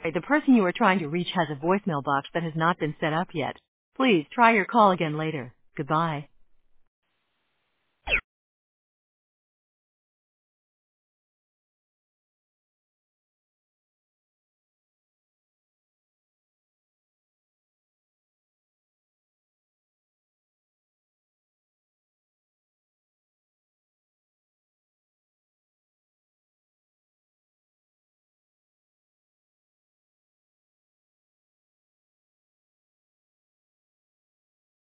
The person you are trying to reach has a voicemail box that has not been set up yet. Please try your call again later. Goodbye.